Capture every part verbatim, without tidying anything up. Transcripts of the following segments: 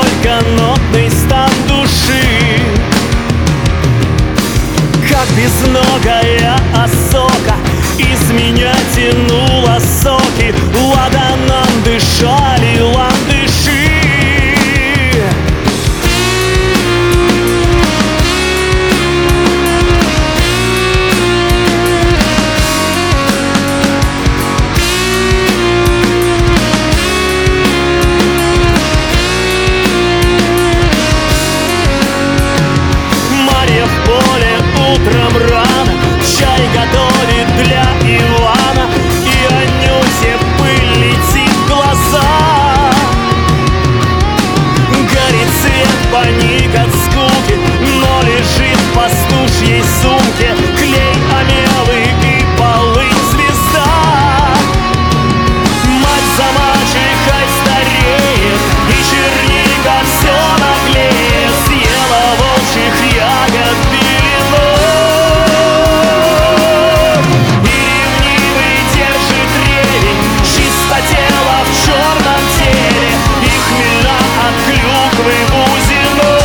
только нотный стан души. Как безногая осока из меня тянула соки. Ладаном дышали ландыши. Марья в поле утром рано чай готовит для Ивана, и Анюте пыль летит в глаза. Горит свет, паник от скуки, но лежит в пастушьей сумке клей, омелы и полынь звезда. Мать за мачехой стареет, и черника все наглеет. Съела волчьих ягод белину, и ревнивый держит ревень чистотела в черном теле, и хмельна от клюквы бузину.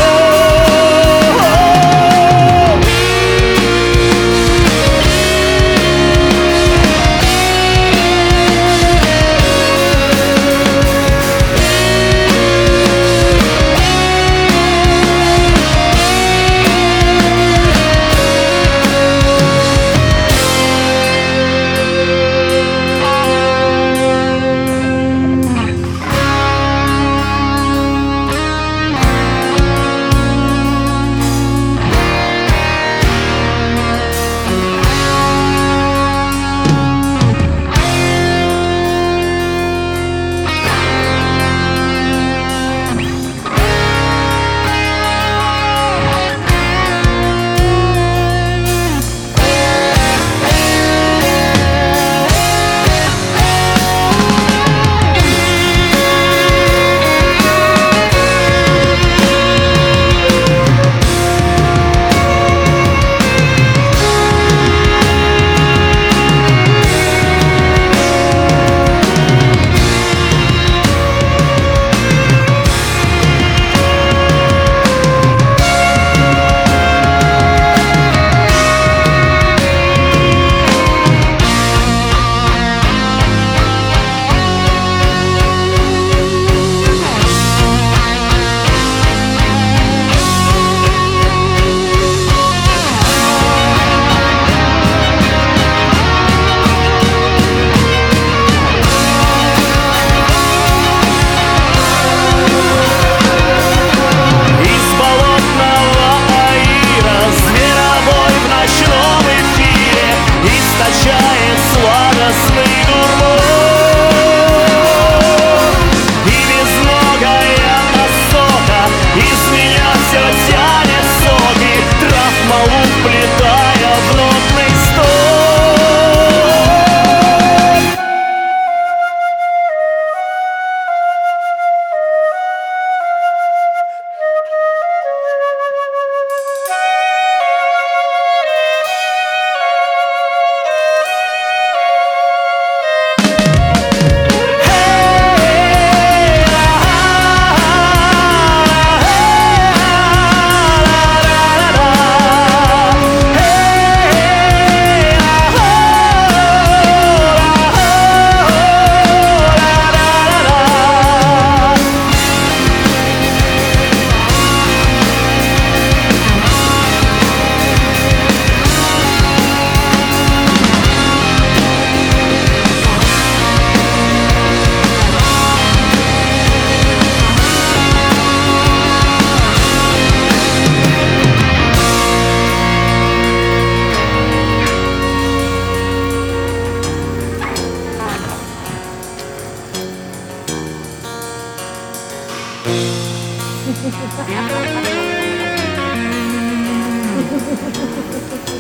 Ha ha ha ha!